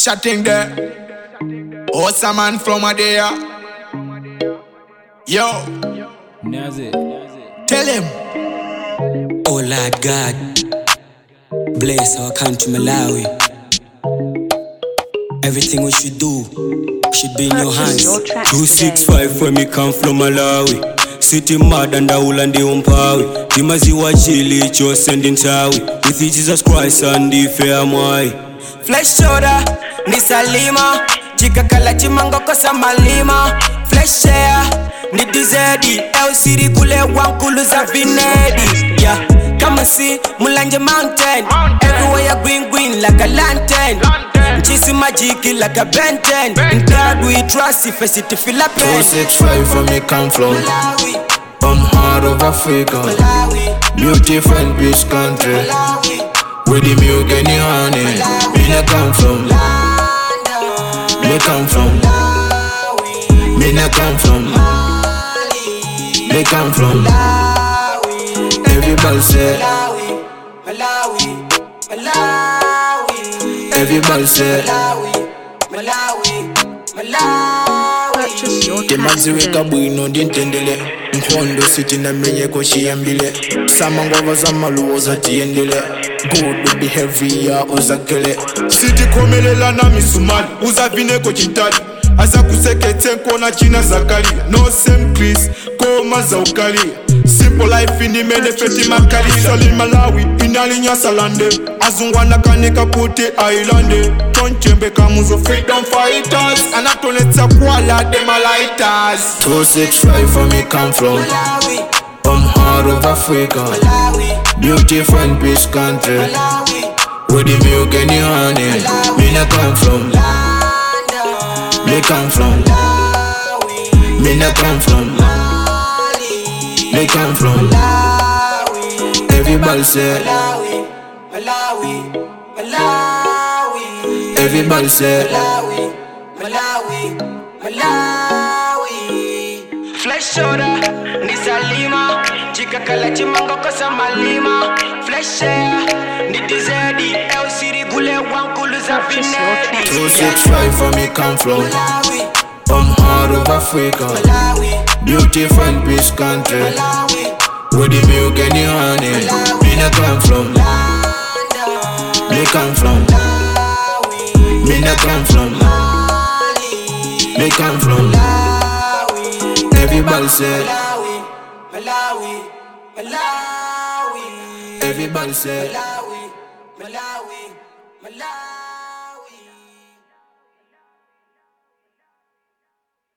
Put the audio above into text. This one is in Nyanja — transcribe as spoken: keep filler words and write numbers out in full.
Shutting there. Awesome man from a day. Yo. Nazi. Tell him. Oh Lord God, bless our country Malawi. Everything we should do should be in your hands. two six five where me come from Malawi. City mad and Aula ndi umpawi. Timaziwa chili cho sending tawi. With Jesus Christ and the fair mwai. Flesh shoulder, ni salima. Chika kala chimango kosa malima. Flesh share, ni dizedi. El City kule wankulu za vinedi. Yeah, kama si mulanje mountain. Everywhere ya green green like a lantern. Chisi majiki like a benten. In God we trust, if I see to feel a pain. two six five where me come from Malawi, I'm heart of Africa, Malawi, beautiful and peace country, Malawi, where the milk and the honey. Me na come from, London, me come from, Malawi, me na come from, Mali, me come from. Malawi, Everybody say, Malawi, Malawi, Malawi, everybody say. Malawi, Malawi, Malawi. Temaziweka bwino ndintendele Nkhondo sithi namenye koshiyambile Samangova zamaluwoza tiyendele Good behavior uzakele Sithi khomelela na misumali Uzavineko chintali Asa kusekete nkona china zakali No same Chris, koma za ukali Simple life ini menefeti makali Sali Malawi, inali nyasalande Azungwana kanika puti ailande Tonchembe kamuzo freedom fighters Anatonetsa kuala demalitas two six five for me come from Malawi, I'm heart of Africa, Malawi, beautiful and peace country, Malawi, where the milk and the honey. Me na come from, London, me come from, Malawi, me na come from, Mali, me come from. Malawi, Everybody say, Malawi, Malawi, Malawi, everybody say. Malawi, Malawi, Malawi. Flesh shoulder, ni salima. Chika kala chimango kosa malima. Flesh share, ni dizedi. El City gule wankulu za vinedi. two six five for me come from, Malawi, I'm heart of Africa, Malawi, beautiful and peace country, Malawi, where the milk and the honey. Me na come from, London, me come from, Malawi, me na come from, Mali, me come from. Malawi, Everybody say, Malawi, Malawi, Malawi, everybody say. Malawi, Malawi.